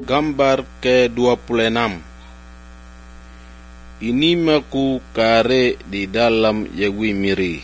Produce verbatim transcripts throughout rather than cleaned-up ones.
Gambar ke dua puluh enam. Ini maku kare di dalam Yahweh miri.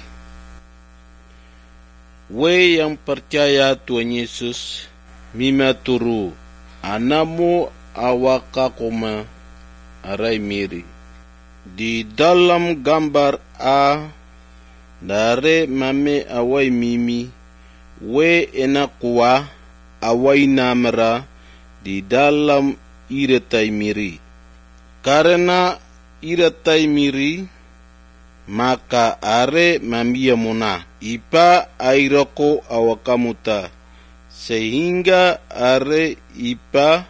We yang percaya Tuhan Yesus, mima turu, anamu awakakoma arai miri. Di dalam gambar A, dare mame awai mimi, we enakua awai namera di dalam iratai miri. Karena iratai miri, maka are mamia mona ipa airoko awakamuta, sehingga are ipa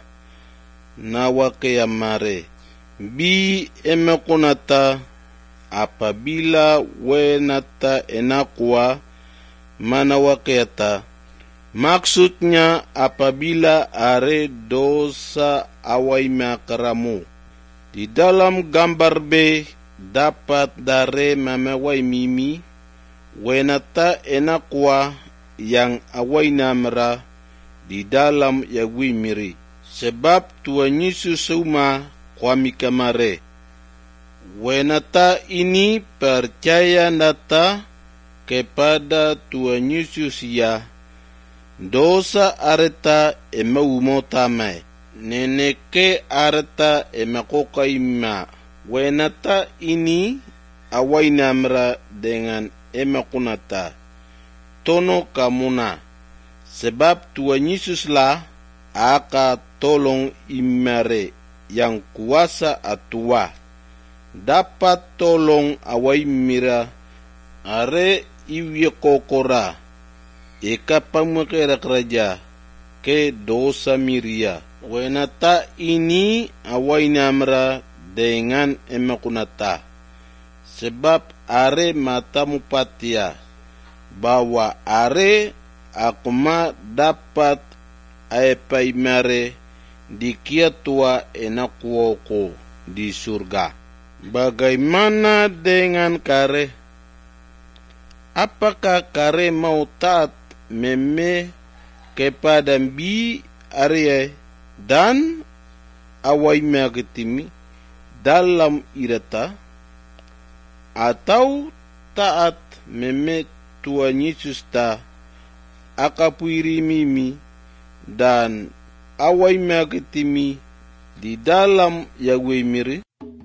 nawakeyamare. Bi emekonata apabila wenata enakua manawakeata. Maksudnya apabila are dosa awai makaramu. Di dalam gambar B dapat dare mamawai mimi, wenata enakwa yang awai namera di dalam Yahweh miri. Sebab Tuhan Yesus uma kwami kamare. Wenata ini percaya nata kepada Tuhan Yesus ya. Dosa areta emaumotamai. Neneke areta emakokaima. Wenata ini awai namra dengan emakunata. Tono kamuna. Sebab Tuhan Yesuslah aka tolong imare yang kuasa atua. Dapat tolong awai mira are iwi kokora. Eka pamakera kerja ke dosa miria. Wenata ini awai namra dengan emakunata. Sebab are matamu patia bahwa are akuma dapat aepaimare di kiatua enakuoko di surga. Bagaimana dengan kare? Apakah kare mau taat meme kepada bi Arya dan awai magetimi dalam irata, atau taat meme Tuhan Yesus ta akapuiri mimi dan awai magetimi di dalam Yahweh miri?